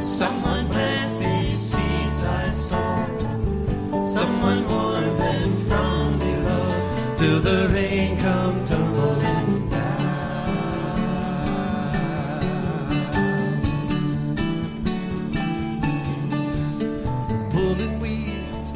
Someone bless these seeds I sow. Someone warn them from below till the rain come tumbling down. Pulling weeds.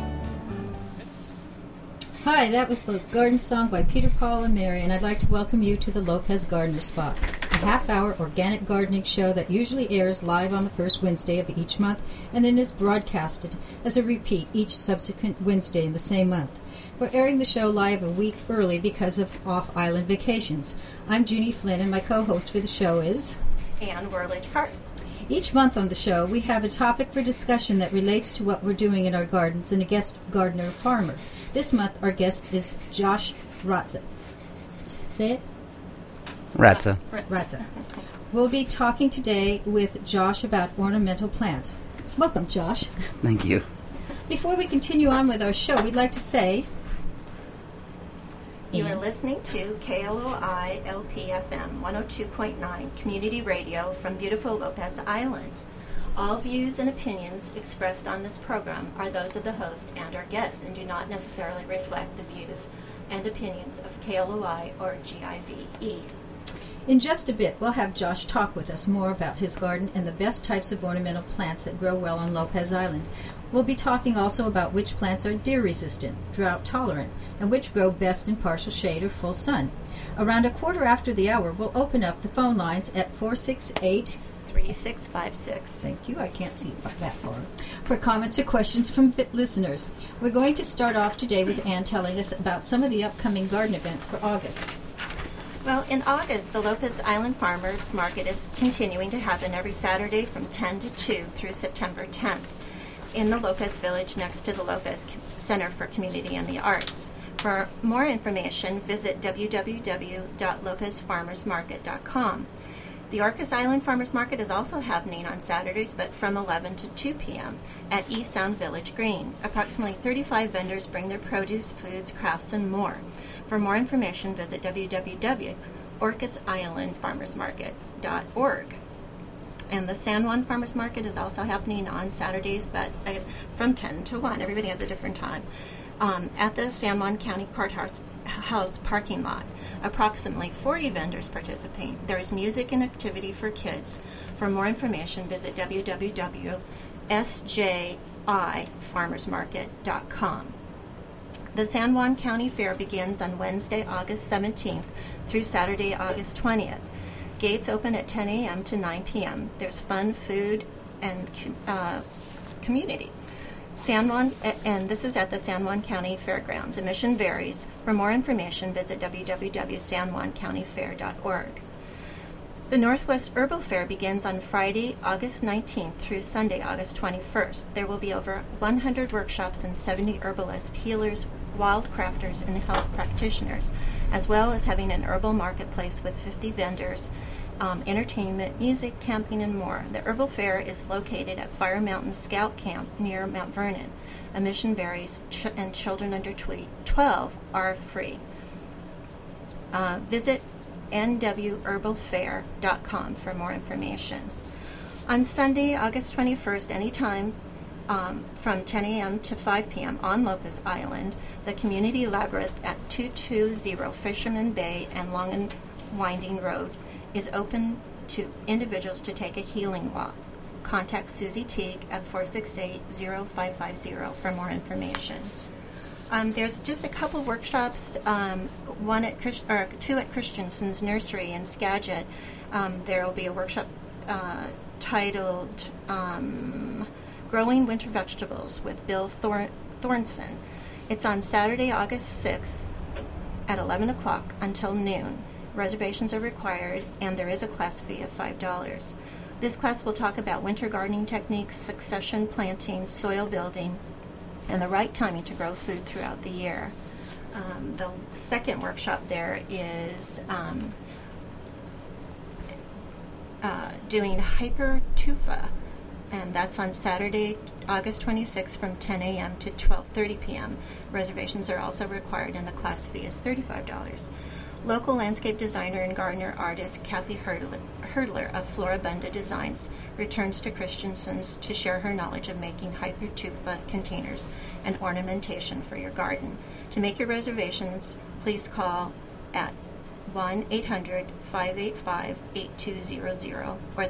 Hi, that was the garden song by Peter, Paul, and Mary, and I'd like to welcome you to the Lopez Gardener Spot, a half-hour organic gardening show that usually airs live on the first Wednesday of each month and then is broadcasted as a repeat each subsequent Wednesday in the same month. We're airing the show live a week early because of off-island vacations. I'm Junie Flynn, and my co-host for the show is Ann Worledge Hart. Each month on the show, we have a topic for discussion that relates to what we're doing in our gardens and a guest gardener or farmer. This month, our guest is Josh Ratza. Say it? Ratza. Ratza. We'll be talking today with Josh about ornamental plants. Welcome, Josh. Thank you. Before we continue on with our show, we'd like to say... You are listening to KLOI LPFM 102.9 Community Radio from beautiful Lopez Island. All views and opinions expressed on this program are those of the host and our guests and do not necessarily reflect the views and opinions of KLOI or GIVE. In just a bit, we'll have Josh talk with us more about his garden and the best types of ornamental plants that grow well on Lopez Island. We'll be talking also about which plants are deer-resistant, drought-tolerant, and which grow best in partial shade or full sun. Around a quarter after the hour, we'll open up the phone lines at 468-3656. Thank you. I can't see that far. For comments or questions from listeners. We're going to start off today with Ann telling us about some of the upcoming garden events for August. Well, in August, the Lopez Island Farmers Market is continuing to happen every Saturday from 10 to 2 through September 10th in the Lopez Village next to the Lopez Center for Community and the Arts. For more information, visit www.lopezfarmersmarket.com. The Orcas Island Farmers Market is also happening on Saturdays, but from 11 to 2 p.m. at East Sound Village Green. Approximately 35 vendors bring their produce, foods, crafts, and more. For more information, visit www.orcasislandfarmersmarket.org. And the San Juan Farmers Market is also happening on Saturdays, but from 10 to 1. Everybody has a different time. At the San Juan County Courthouse parking lot. Approximately 40 vendors participate. There is music and activity for kids. For more information, visit www.sjifarmersmarket.com. The San Juan County Fair begins on Wednesday, August 17th through Saturday, August 20th. Gates open at 10 a.m. to 9 p.m. There's fun, food, and community. San Juan, and this is at the San Juan County Fairgrounds. Admission varies. For more information, visit www.sanjuancountyfair.org. The Northwest Herbal Fair begins on Friday, August 19th through Sunday, August 21st. There will be over 100 workshops and 70 herbalists, healers, wildcrafters, and health practitioners, as well as having an herbal marketplace with 50 vendors, entertainment, music, camping, and more. The Herbal Fair is located at Fire Mountain Scout Camp near Mount Vernon. Admission varies, and children under 12 are free. Visit nwherbalfair.com for more information. On Sunday, August 21st, anytime from 10 a.m. to 5 p.m. on Lopez Island, the Community Labyrinth at 220 Fisherman Bay and Long and Winding Road is open to individuals to take a healing walk. Contact Susie Teague at 468-0550 for more information. There's just a couple workshops, two at Christensen's Nursery in Skagit. There will be a workshop titled Growing Winter Vegetables with Bill Thornson. It's on Saturday, August 6th at 11 o'clock until noon. Reservations are required, and there is a class fee of $5. This class will talk about winter gardening techniques, succession planting, soil building, and the right timing to grow food throughout the year. The second workshop there is doing hyper-tufa, and that's on Saturday, August 26th from 10 a.m. to 12:30 p.m. Reservations are also required, and the class fee is $35. Local landscape designer and gardener artist Kathy Hurdler of Floribunda Designs returns to Christensen's to share her knowledge of making hypertufa containers and ornamentation for your garden. To make your reservations, please call at 1-800-585-8200 or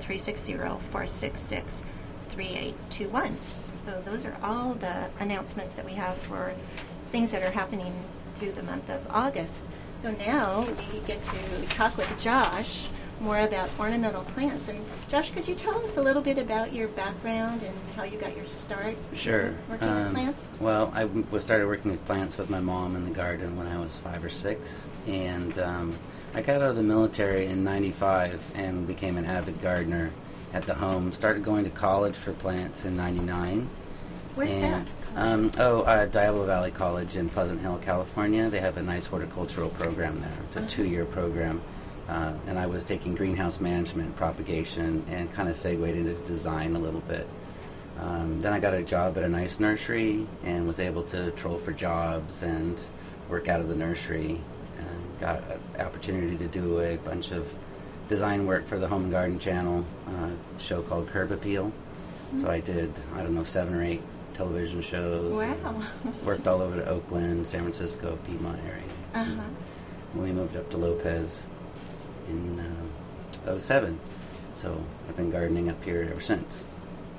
360-466-3821. So those are all the announcements that we have for things that are happening through the month of August. So now we get to talk with Josh more about ornamental plants. And Josh, could you tell us a little bit about your background and how you got your start Sure. working with plants? Well, I started working with plants with my mom in the garden when I was 5 or 6, and I got out of the military in '95 and became an avid gardener at the home. Started going to college for plants in '99. Where's that? Diablo Valley College in Pleasant Hill, California. They have a nice horticultural program there. It's a 2-year program. And I was taking greenhouse management, propagation, and kind of segued into design a little bit. Then I got a job at a nice nursery and was able to troll for jobs and work out of the nursery. And got an opportunity to do a bunch of design work for the Home and Garden Channel, a show called Curb Appeal. So I did, 7 or 8 television shows. Wow. Worked all over to Oakland, San Francisco, Piedmont area. Uh-huh. And we moved up to Lopez in '07. So I've been gardening up here ever since.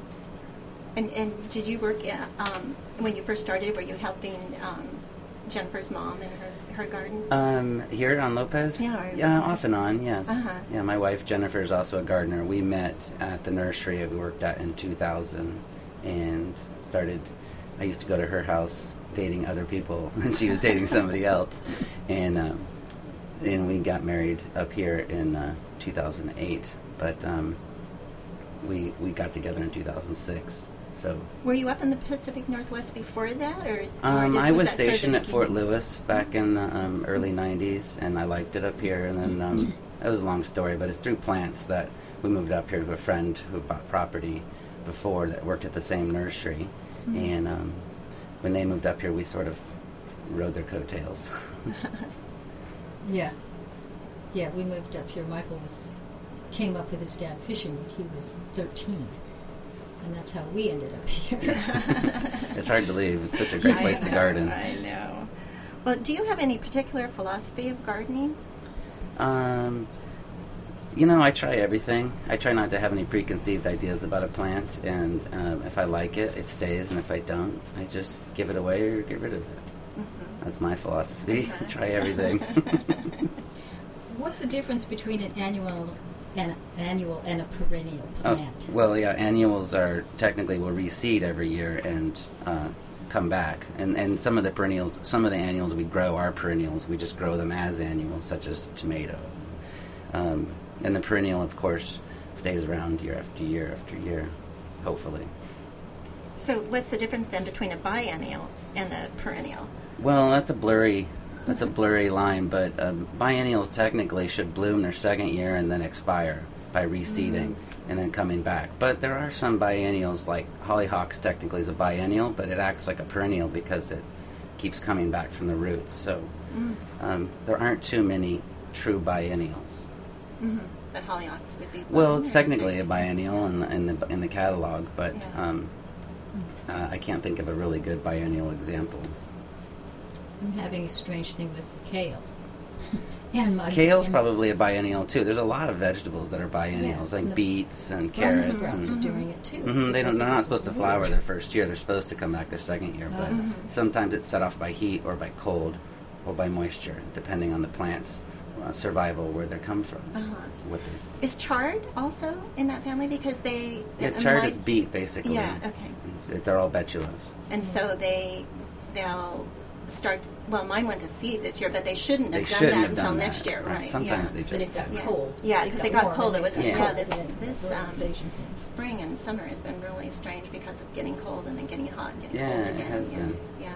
And did you work when you first started? Were you helping Jennifer's mom in her garden? Here on Lopez? Yeah, off and on, yes. Uh-huh. Yeah, my wife Jennifer is also a gardener. We met at the nursery we worked at in 2000 and I used to go to her house dating other people, and she was dating somebody else. And we got married up here in 2008, but we got together in 2006. So were you up in the Pacific Northwest before that, or I was stationed at Fort Lewis back in the early '90s, and I liked it up here. And then it was a long story, but it's through plants that we moved up here to a friend who bought property before that worked at the same nursery, and when they moved up here, we sort of rode their coattails. Yeah, we moved up here. Michael came up with his dad fishing when he was 13, and that's how we ended up here. It's hard to leave. It's such a great place to garden. I know. Well, do you have any particular philosophy of gardening? I try everything. I try not to have any preconceived ideas about a plant, and if I like it, it stays, and if I don't, I just give it away or get rid of it. Mm-hmm. That's my philosophy. Try everything. What's the difference between an annual and a perennial plant? Annuals are technically will reseed every year and come back, and some of the annuals we grow are perennials. We just grow them as annuals, such as tomato. And the perennial, of course, stays around year after year after year, hopefully. So what's the difference then between a biennial and a perennial? Well, that's a blurry line, but biennials technically should bloom their second year and then expire by reseeding and then coming back. But there are some biennials, like hollyhocks technically is a biennial, but it acts like a perennial because it keeps coming back from the roots. So there aren't too many true biennials. Mm-hmm. But hollyhocks would be. Well, it's technically a biennial in the catalog, but I can't think of a really good biennial example. I'm having a strange thing with the kale. And kale's probably a biennial too. There's a lot of vegetables that are biennials, like beets and carrots. Brussels sprouts are doing it too. They're not supposed to flower their first year. They're supposed to come back their second year, but sometimes it's set off by heat or by cold or by moisture, depending on the plant's survival, where they come from. Is chard also in that family? Because chard is beet basically. Yeah, okay. They're all betulas. And so they'll start. Well, mine went to seed this year, but they shouldn't have done that until next year, right? Sometimes they just. But it got cold. Yeah, because it got cold. It was this spring and summer has been really strange because of getting cold and then getting hot and getting cold again. It has been. Yeah.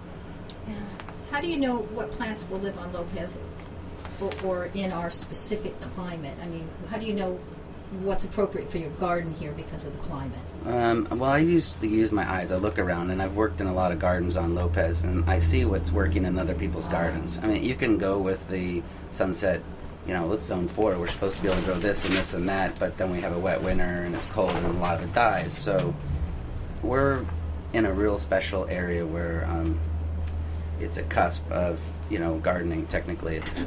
How do you know what plants will live on Lopez or in our specific climate? I mean, how do you know what's appropriate for your garden here because of the climate? Well, I usually use my eyes. I look around, and I've worked in a lot of gardens on Lopez, and I see what's working in other people's gardens. I mean, you can go with the sunset let's zone 4, we're supposed to be able to grow this and this and that, but then we have a wet winter and it's cold and a lot of it dies. So we're in a real special area where it's a cusp of, gardening. Technically, it's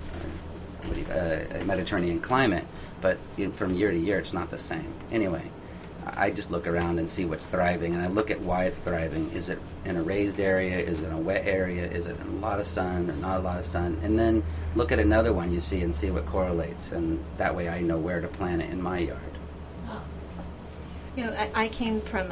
a Mediterranean climate, but from year to year, it's not the same. Anyway, I just look around and see what's thriving, and I look at why it's thriving. Is it in a raised area? Is it in a wet area? Is it in a lot of sun or not a lot of sun? And then look at another one you see and see what correlates, and that way I know where to plant it in my yard. I came from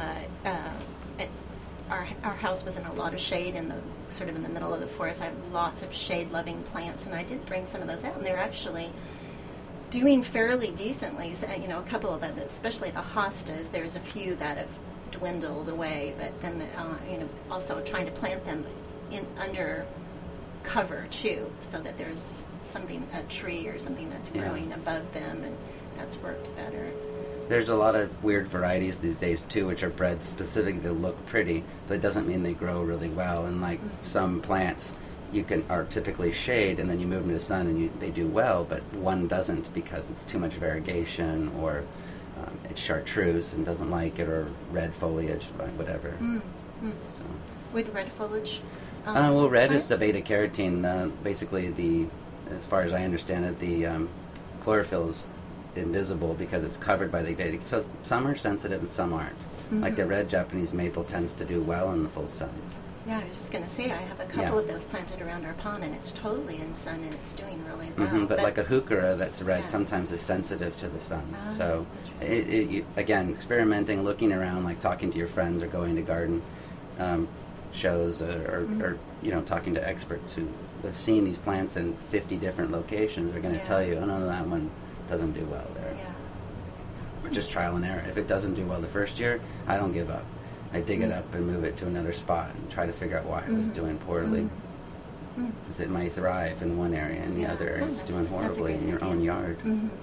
our house was in a lot of shade in the sort of in the middle of the forest. I have lots of shade-loving plants, and I did bring some of those out, and they're actually doing fairly decently. So, a couple of them, especially the hostas, there's a few that have dwindled away, but then also trying to plant them in under cover too, so that there's a tree or something that's growing above them, and that's worked better. There's a lot of weird varieties these days too, which are bred specifically to look pretty, but it doesn't mean they grow really well. And like some plants, are typically shade, and then you move them to the sun, and they do well. But one doesn't because it's too much variegation, or it's chartreuse and doesn't like it, or red foliage, whatever. So, Would red foliage? Red is the beta carotene. Basically, as far as I understand it, the chlorophyll is invisible because it's covered by the beta. So some are sensitive and some aren't. Like the red Japanese maple tends to do well in the full sun. Yeah, I was just going to say, I have a couple of those planted around our pond, and it's totally in sun, and it's doing really well. But like a heuchera that's red sometimes is sensitive to the sun. So, again, experimenting, looking around, like talking to your friends or going to garden shows or talking to experts who have seen these plants in 50 different locations are going to tell you, oh, no, that one doesn't do well there. Yeah. Or just trial and error. If it doesn't do well the first year, I don't give up. I dig it up and move it to another spot and try to figure out why it was doing poorly. Because it might thrive in one area and the other area it's doing horribly in your own yard.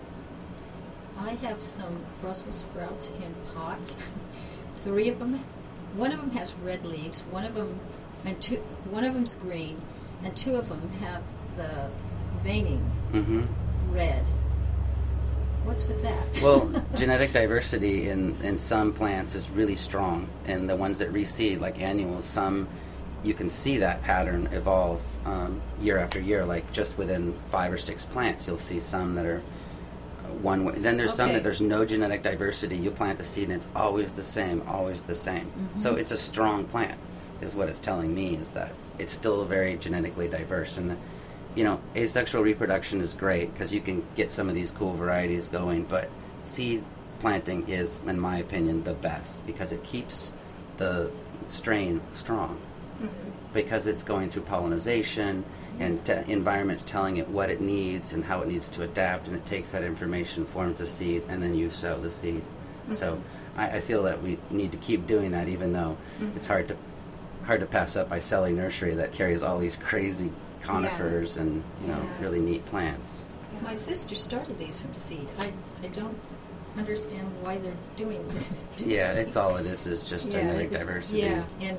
I have some Brussels sprouts in pots. 3 of them. One of them has red leaves. One of them's green, and 2 of them have the veining red. What's with that? Well, genetic diversity in some plants is really strong, and the ones that reseed, like annuals, some you can see that pattern evolve year after year. Like just within 5 or 6 plants, you'll see some that are one way. Then there's some that there's no genetic diversity. You plant the seed and it's always the same, always the same. So it's a strong plant, is what it's telling me, is that it's still very genetically diverse. And asexual reproduction is great because you can get some of these cool varieties going, but seed planting is, in my opinion, the best because it keeps the strain strong. Because it's going through pollination and environment's telling it what it needs and how it needs to adapt, and it takes that information, forms a seed, and then you sow the seed. So I feel that we need to keep doing that, even though it's hard to pass up by selling nursery that carries all these crazy conifers and really neat plants. My sister started these from seed. I don't understand why they're doing what they're doing. Yeah, it's all it is just genetic diversity. Yeah, and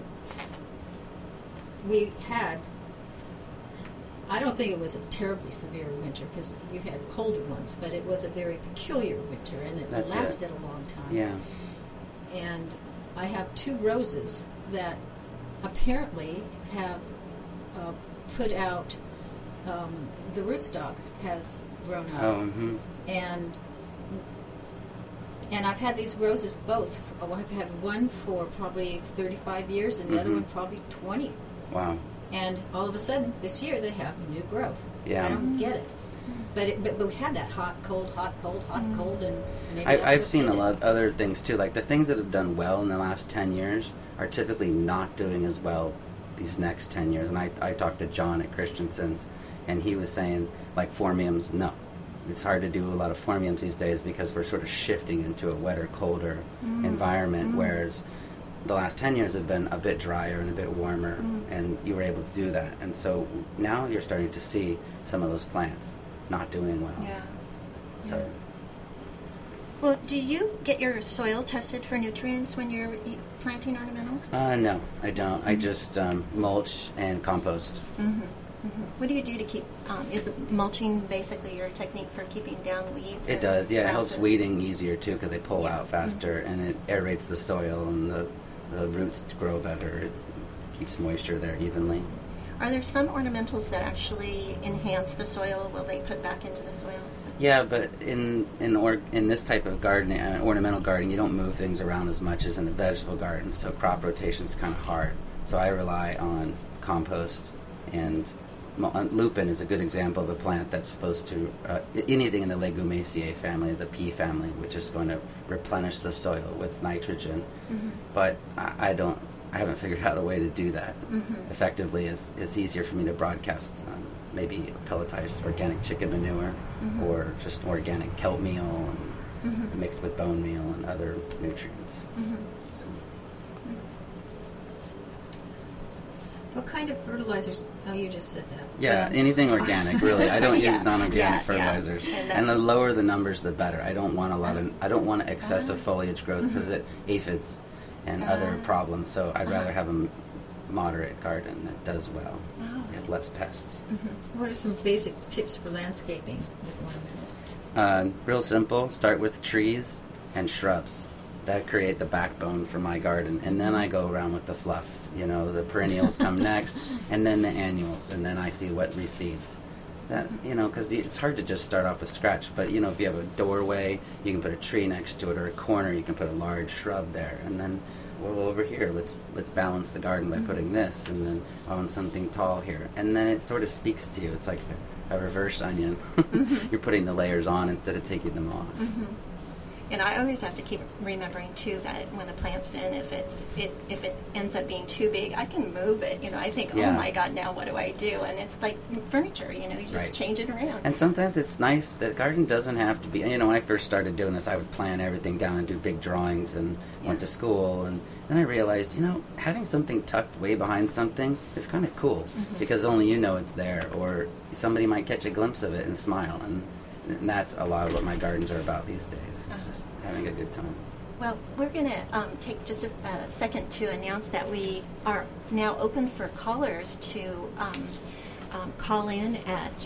we had, I don't think it was a terribly severe winter because we've had colder ones, but it was a very peculiar winter, and it lasted a long time. Yeah. And I have 2 roses that apparently have put out, the rootstock has grown up. And I've had these roses both. I've had one for probably 35 years and the other one probably 20. Wow. And all of a sudden, this year, they have new growth. Yeah. I don't get it. But we had that hot, cold, and maybe I've seen a lot of other things, too. Like, the things that have done well in the last 10 years are typically not doing as well these next 10 years. And I talked to John at Christensen's, and he was saying, like, phormiums, no. It's hard to do a lot of phormiums these days because we're sort of shifting into a wetter, colder environment, whereas the last 10 years have been a bit drier and a bit warmer, and you were able to do that. And so now you're starting to see some of those plants not doing well. Yeah. So. Well, do you get your soil tested for nutrients when you're planting ornamentals? No, I don't. I just mulch and compost. What do you do to keep, is mulching basically your technique for keeping down weeds? It and does, yeah. It helps grasses? weeding easier too because they pull Yeah. out faster, and it aerates the soil, and the roots grow better. It keeps moisture there evenly. Are there some ornamentals that actually enhance the soil? Will they put back into the soil? Yeah, but in this type of gardening, ornamental gardening, you don't move things around as much as in a vegetable garden. So crop rotation is kind of hard. So I rely on compost, and lupin is a good example of a plant that's supposed to anything in the Legumiaceae family, the pea family, which is going to replenish the soil with nitrogen. But I haven't figured out a way to do that effectively. It's easier for me to broadcast maybe pelletized organic chicken manure or just organic kelp meal and mixed with bone meal and other nutrients. So, What kind of fertilizers? Oh, you just said that. yeah, anything organic, really. I don't Yeah, use non-organic yeah, fertilizers, yeah. And and the that's- lower the numbers, the better. I don't want I don't want excessive foliage growth because it aphids and other problems. So I'd rather have a moderate garden that does well. You have less pests. What are some basic tips for landscaping with ornamentals? Real simple. Start with trees and shrubs. That create the backbone for my garden, and then I go around with the fluff. You know, the perennials come next, and then the annuals, and then I see what recedes. That, you know, because it's hard to just start off with scratch. But you know, if you have a doorway, you can put a tree next to it, or a corner, you can put a large shrub there, and then well, over here, let's balance the garden by putting this, and then on something tall here, and then it sort of speaks to you. It's like a reverse onion. You're putting the layers on instead of taking them off. And I always have to keep remembering too that when a plant's in, if it ends up being too big, I can move it. You know, I think, Yeah. oh my God, now what do I do? And it's like furniture. You know, you just Right. change it around. And sometimes it's nice that garden doesn't have to be. You know, when I first started doing this, I would plan everything down and do big drawings and went to school. And then I realized, you know, having something tucked way behind something is kind of cool because only you know it's there, or somebody might catch a glimpse of it and smile. And that's a lot of what my gardens are about these days. Just having a good time. Well, we're going to take just a second to announce that we are now open for callers to call in at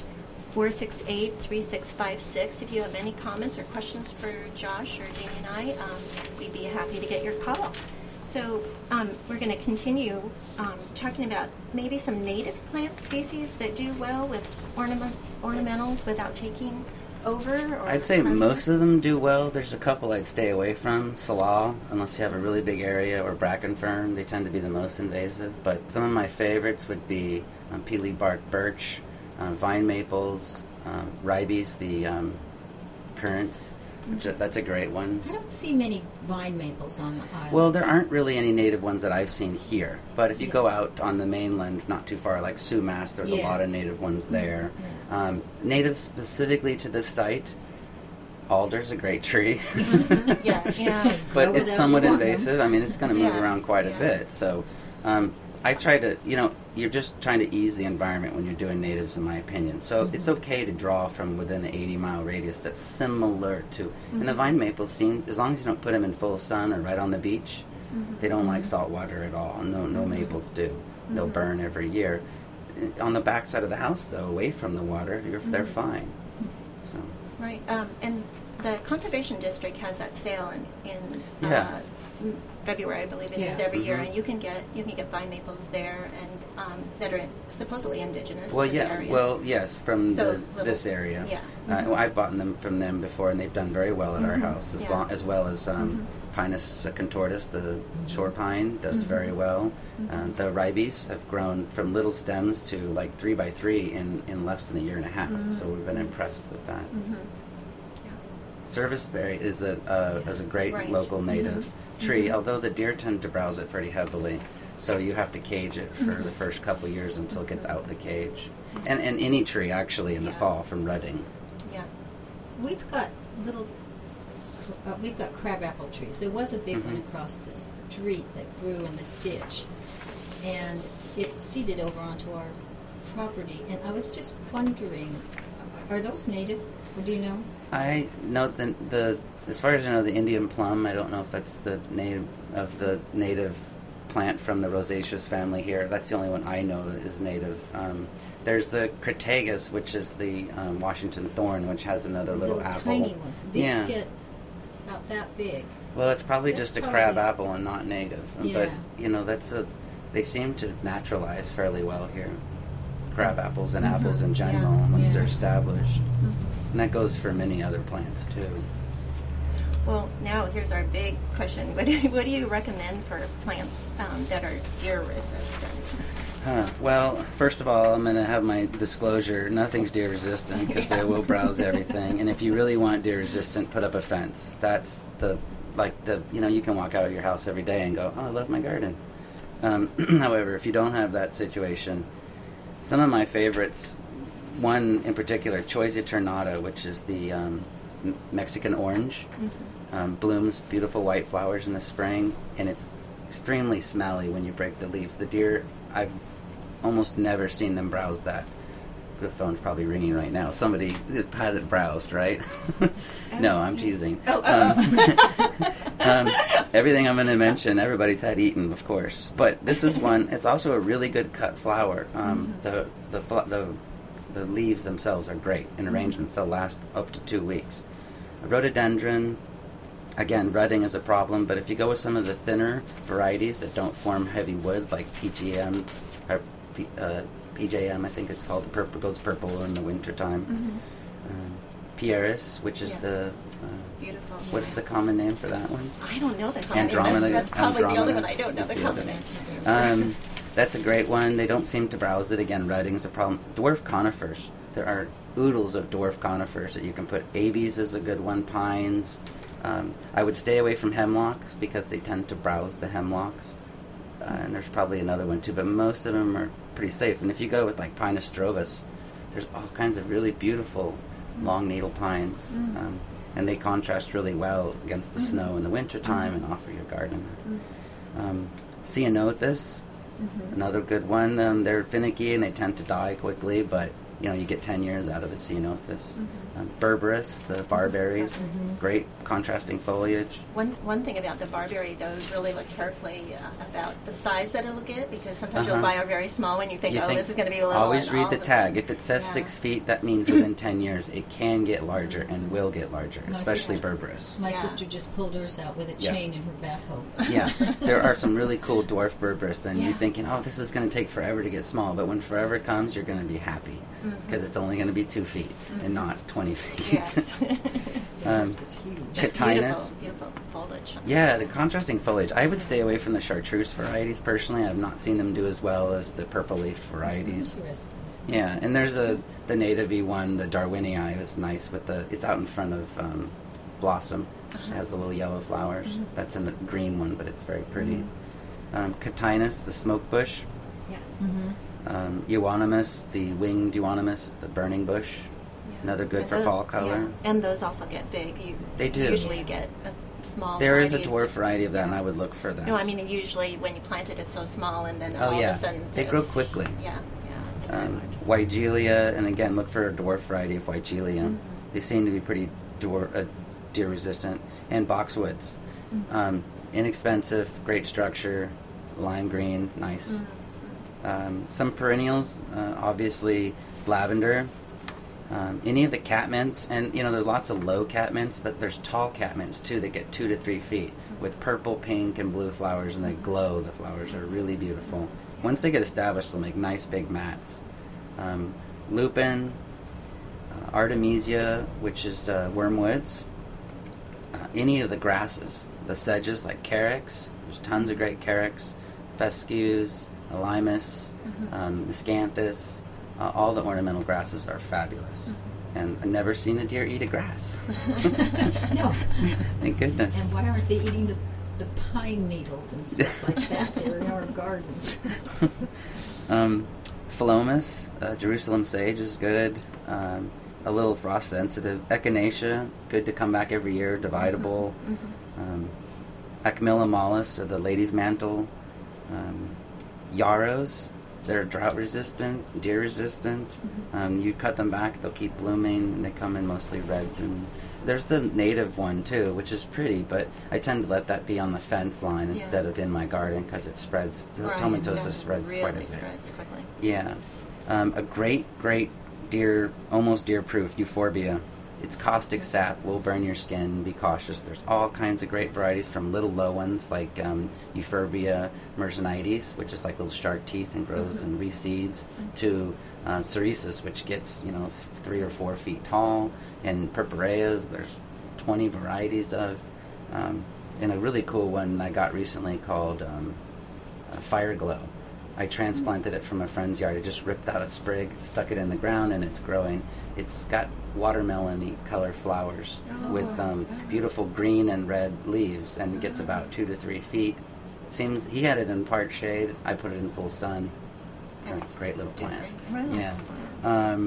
468-3656. If you have any comments or questions for Josh or Jamie and I, we'd be happy to get your call. So we're going to continue talking about maybe some native plant species that do well with ornamentals without taking over. Or I'd say most of them do well. There's a couple I'd stay away from. Salal, unless you have a really big area, or bracken fern. They tend to be the most invasive. But some of my favorites would be peely bark birch, vine maples, ribes, the currants. That's a great one. I don't see many vine maples on the island. Well, there aren't really any native ones that I've seen here. But if you go out on the mainland, not too far, like Sumas, there's a lot of native ones there. Native specifically to this site, alder's a great tree. Yeah. But Grow it's without somewhat you want them. invasive. I mean, it's going to move Yeah. around quite a bit. So I try to, you know, you're just trying to ease the environment when you're doing natives, in my opinion. So it's okay to draw from within an 80-mile radius that's similar to, and the vine maples seem, as long as you don't put them in full sun or right on the beach, they don't like salt water at all. No maples do. They'll burn every year. On the back side of the house, though, away from the water, they're fine. So. Right. And the Conservation District has that sale in Yeah. February, I believe it is Yeah. every year, and you can get vine maples there, and that are supposedly indigenous Well, to the yeah. area. Well, yes, from So this area. yeah. Well, I've bought them from them before, and they've done very well at our house, Yeah. as well as Pinus contortus, the shore pine, does very well. The ribes have grown from little stems to like 3x3 in less than a year and a half. So we've been impressed with that. Serviceberry is a great Right. local native tree, although the deer tend to browse it pretty heavily. So you have to cage it for the first couple years until it gets out the cage. And any tree, actually, in the fall from rutting. Yeah. We've got we've got crabapple trees. There was a big one across the street that grew in the ditch, and it seeded over onto our property. And I was just wondering, are those native? Or do you know? I know the as far as I know, the Indian plum. I don't know if that's the name of the native plant from the rosaceous family here. That's the only one I know that is native. There's the Crataegus, which is the Washington thorn, which has another little apple. Tiny ones. These Yeah. get about that big. Well, it's probably That's just a probably- crab apple and not native. But, Yeah. they seem to naturalize fairly well here. Crab apples and Mhm. apples in general, Yeah. once Yeah. they're established. And that goes for many other plants, too. Well, now here's our big question. What do you recommend for plants that are deer resistant? Well, first of all, I'm going to have my disclosure. Nothing's deer resistant because they will browse everything. And if you really want deer resistant, put up a fence. That's you can walk out of your house every day and go, oh, I love my garden. However, if you don't have that situation, some of my favorites, one in particular, Choisya tornata, which is the Mexican orange, blooms beautiful white flowers in the spring, and it's extremely smelly when you break the leaves. The deer, I've almost never seen them browse that. The phone's probably ringing right now. Somebody has it browsed, right? No, I'm teasing. Everything I'm going to mention, everybody's had eaten, of course. But this is one. It's also a really good cut flower. The leaves themselves are great in arrangements. They'll last up to 2 weeks. A rhododendron. Again, rutting is a problem, but if you go with some of the thinner varieties that don't form heavy wood, like PGMs, or PJM, I think it's called, the purple goes purple in the wintertime. Pieris, which is the... Beautiful. What's the common name for that one? I don't know the common Andromeda. name. That's probably the only Andromeda one I don't know is the the common other name. That's a great one. They don't seem to browse it. Again, rutting's a problem. Dwarf conifers. There are oodles of dwarf conifers that you can put. Abies is a good one. Pines. I would stay away from hemlocks because they tend to browse the hemlocks. And there's probably another one too, but most of them are pretty safe. And if you go with like Pinus strobus, there's all kinds of really beautiful long needle pines. And they contrast really well against the snow in the wintertime and offer your garden. Ceanothus, another good one. They're finicky and they tend to die quickly, but you get 10 years out of a ceanothus. Berberis, the barberries, great contrasting foliage. One thing about the barberry, though, is really look carefully about the size that it'll get, because sometimes you'll buy a very small one, you think, this is going to be a little. Always and read all the of a tag. sudden- If it says 6 feet, that means within 10 years it can get larger and will get larger, especially Berberis. My sister just pulled hers out with a chain in her backhoe. Yeah, there are some really cool dwarf Berberis, and you're thinking, this is going to take forever to get small, but when forever comes, you're going to be happy because it's only going to be 2 feet and not 20 feet. Yes. It's huge. Catinus. Beautiful foliage. Yeah, the contrasting foliage. I would stay away from the chartreuse varieties personally. I've not seen them do as well as the purple leaf varieties. Interesting. Yeah, and there's the native-y one, the Darwinii, is nice with it's out in front of Blossom. It has the little yellow flowers. That's in the green one, but it's very pretty. Catinus, the smoke bush. Yeah. Euonymus, the winged Euonymus, the burning bush. Another good And for those- fall color. yeah. And those also get big. They do. Usually get a small. There is a variety. dwarf variety of that, and I would look for that. No, I mean usually when you plant it, it's so small, and then all of a sudden They grow it's- quickly. Yeah, it's very large. Weigelia, and again, look for a dwarf variety of Weigelia. They seem to be pretty deer resistant. And boxwoods. Inexpensive, great structure, lime green, nice. Some perennials, obviously lavender. Any of the catmints, and there's lots of low catmints, but there's tall catmints too that get 2 to 3 feet with purple, pink, and blue flowers, and they glow. The flowers are really beautiful. Once they get established, they'll make nice big mats. Lupin, Artemisia, which is wormwoods. Any of the grasses, the sedges like carex. There's tons of great carex, fescues, alimus, miscanthus. All the ornamental grasses are fabulous. And I've never seen a deer eat a grass. No. Thank goodness. And why aren't they eating the pine needles and stuff like that? They're in our gardens. Phalomis, Jerusalem sage is good. A little frost sensitive. Echinacea, good to come back every year, dividable. Acmilla mollis, or the lady's mantle. Yarrows, they're drought resistant, deer resistant. You cut them back, they'll keep blooming, and they come in mostly reds and there's the native one too, which is pretty, but I tend to let that be on the fence line instead of in my garden because it spreads. Tomentosa spreads really quite a bit. Spreads quickly. Yeah, a great deer, almost deer-proof euphorbia. Its caustic sap will burn your skin. Be cautious. There's all kinds of great varieties, from little low ones like Euphorbia mersonites, which is like little shark teeth and grows and reseeds, to Ceresus, which gets 3 or 4 feet tall, and Purpureas. There's 20 varieties of, and a really cool one I got recently called Fire Glow. I transplanted it from a friend's yard. I just ripped out a sprig, stuck it in the ground, and it's growing. It's got watermelon-y color flowers with beautiful green and red leaves, and it gets about 2 to 3 feet. It seems he had it in part shade. I put it in full sun. Great little plant. Wow. Yeah.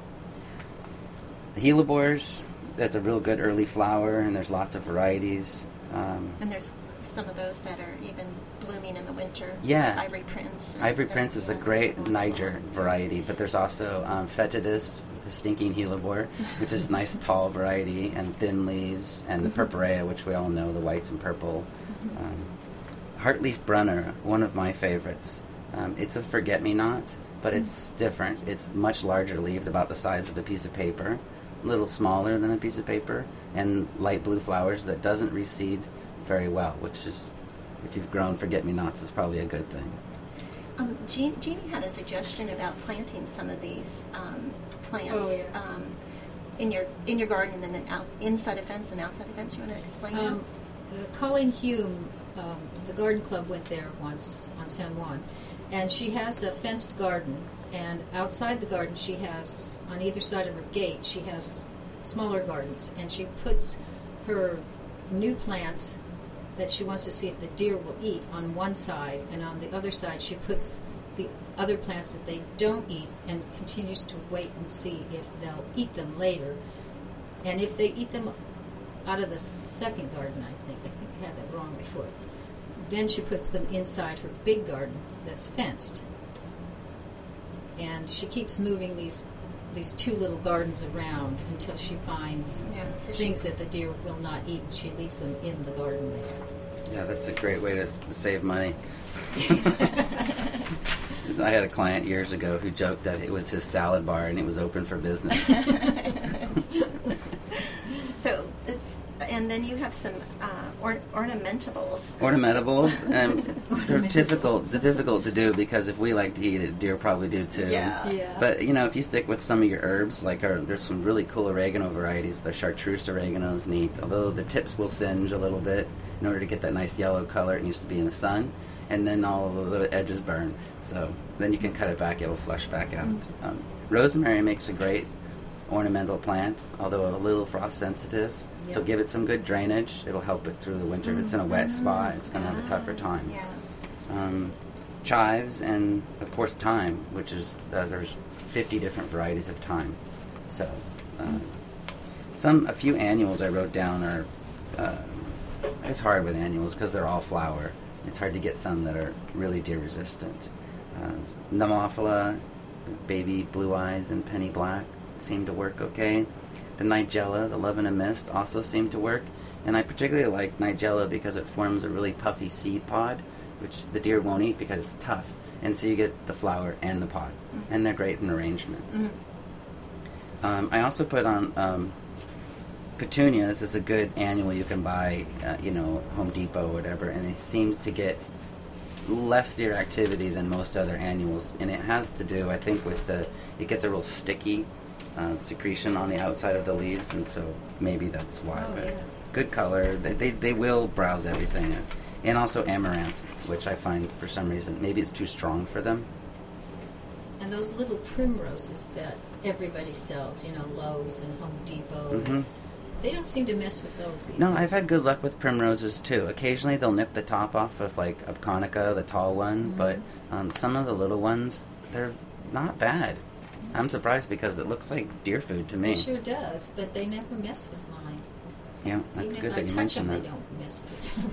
Hellebores, that's a real good early flower, and there's lots of varieties. And there's some of those that are even blooming in the winter. Yeah. Like Ivory Prince. Ivory Prince is a great Niger variety, but there's also Fetidus, the stinking hellebore, which is a nice tall variety, and thin leaves, and the Purpurea, which we all know, the white and purple. Heartleaf Brunner, one of my favorites. It's a forget-me-not, but it's different. It's much larger leaved, about the size of a piece of paper, a little smaller than a piece of paper, and light blue flowers that doesn't reseed very well, which is, if you've grown forget-me-nots, is probably a good thing. Jeannie had a suggestion about planting some of these plants in your garden, and then inside a fence and outside a fence. You want to explain that? Colleen Hume, the garden club, went there once on San Juan, and she has a fenced garden, and outside the garden she has, on either side of her gate, she has smaller gardens, and she puts her new plants that she wants to see if the deer will eat on one side, and on the other side she puts the other plants that they don't eat, and continues to wait and see if they'll eat them later. And if they eat them out of the second garden, I think I had that wrong before, then she puts them inside her big garden that's fenced. And she keeps moving these 2 little gardens around until she finds things that the deer will not eat. She leaves them in the garden there. Yeah, that's a great way to save money. I had a client years ago who joked that it was his salad bar and it was open for business. So and then you have some ornamentables. Ornamentables, they're difficult to do, because if we like to eat it, deer probably do too. Yeah. But if you stick with some of your herbs, like there's some really cool oregano varieties. The chartreuse oregano is neat, although the tips will singe a little bit in order to get that nice yellow color. It needs to be in the sun, and then all of the edges burn. So then you can cut it back; it will flush back out. Rosemary makes a great ornamental plant, although a little frost sensitive. So give it some good drainage. It'll help it through the winter. If it's in a wet spot, it's going to have a tougher time. Chives, and of course thyme, which is there's 50 different varieties of thyme. So a few annuals I wrote down are it's hard with annuals because they're all flower. It's hard to get some that are really deer resistant. Nemophila, baby blue eyes, and penny black seem to work okay. The Nigella, the Love in a Mist, also seem to work. And I particularly like Nigella because it forms a really puffy seed pod, which the deer won't eat because it's tough. And so you get the flower and the pod. And they're great in arrangements. I also put on Petunia. This is a good annual you can buy, Home Depot or whatever. And it seems to get less deer activity than most other annuals. And it has to do, I think, with it gets a real sticky secretion on the outside of the leaves, and so maybe that's why. Good color. They will browse everything. And also amaranth, which I find for some reason maybe it's too strong for them. And those little primroses that everybody sells, Lowe's and Home Depot, they don't seem to mess with those either. No, I've had good luck with primroses too. Occasionally they'll nip the top off of like a Conica, the tall one, but some of the little ones, they're not bad. I'm surprised because it looks like deer food to me. It sure does, but they never mess with mine. Yeah, that's good that you mentioned that. They don't mess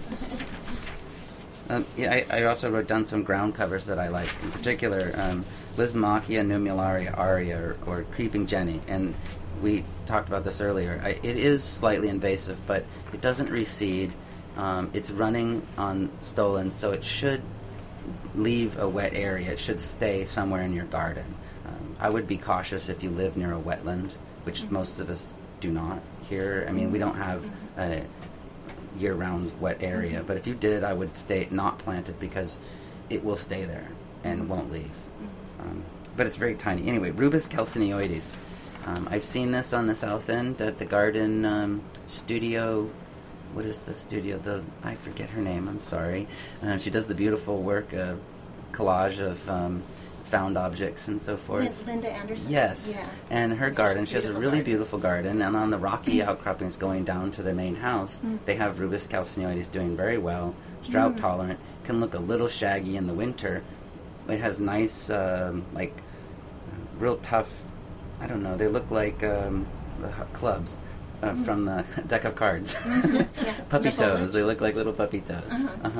with them. I also wrote down some ground covers that I like. In particular, Lysmachia numularia aria, or Creeping Jenny. And we talked about this earlier. It is slightly invasive, but it doesn't recede. It's running on stolons, so it should leave a wet area. It should stay somewhere in your garden. I would be cautious if you live near a wetland, which most of us do not here. I mean, we don't have a year-round wet area, but if you did, I would not plant it because it will stay there and won't leave. But it's very tiny. Anyway, Rubus calcineoides. I've seen this on the south end at the garden studio. What is the studio? I forget her name. I'm sorry. She does the beautiful work, collage of found objects and so forth. Linda Anderson? Yes. Yeah. And her garden, she has a really garden. beautiful garden, and on the rocky outcroppings going down to their main house, they have Rubus calcineoides doing very well. It's drought tolerant, can look a little shaggy in the winter. It has nice, real tough, I don't know, they look like the clubs from the deck of cards. Puppy toes, they look like little puppy toes.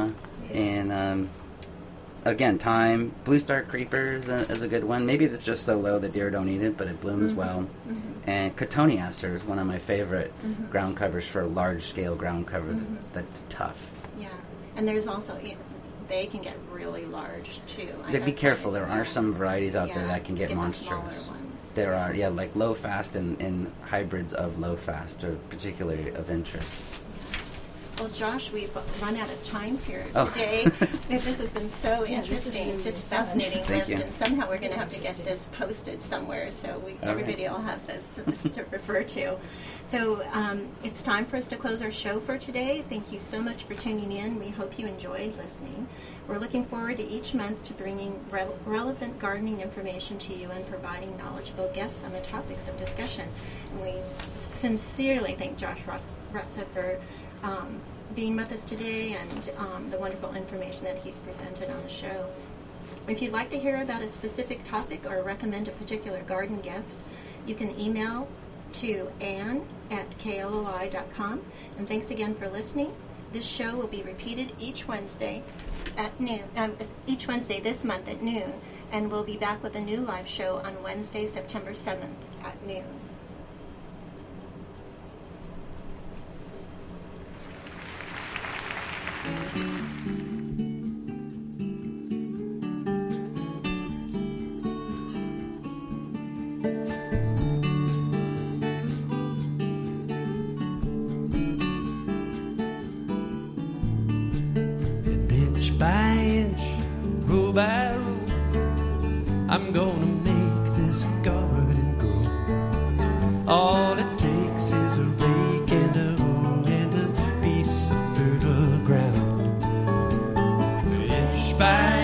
And again, thyme, blue star creepers is a good one. Maybe it's just so low that deer don't eat it, but it blooms well. And cotoneaster is one of my favorite ground covers for a large-scale ground cover that's tough. Yeah, and there's also, they can get really large, too. Be careful. There are some varieties out there that can get the monstrous. smaller ones. There are, like low fast and hybrids of low fast are particularly of interest. Well, Josh, we've run out of time here Oh. today. This has been so interesting, really just fun. fascinating Thank list, you. and somehow we're going to have to get this posted somewhere so everybody will have this to refer to. So it's time for us to close our show for today. Thank you so much for tuning in. We hope you enjoyed listening. We're looking forward to each month to bringing relevant gardening information to you and providing knowledgeable guests on the topics of discussion. And we sincerely thank Josh Rutza for being with us today and the wonderful information that he's presented on the show. If you'd like to hear about a specific topic or recommend a particular garden guest, you can email to ann@kloi.com. And thanks again for listening. This show will be repeated each Wednesday at noon. Each Wednesday this month at noon, and we'll be back with a new live show on Wednesday, September 7th at noon. And inch by inch, row by row, I'm gonna make this garden grow. All it takes is a rake and a hoe and a piece of fertile ground. Inch by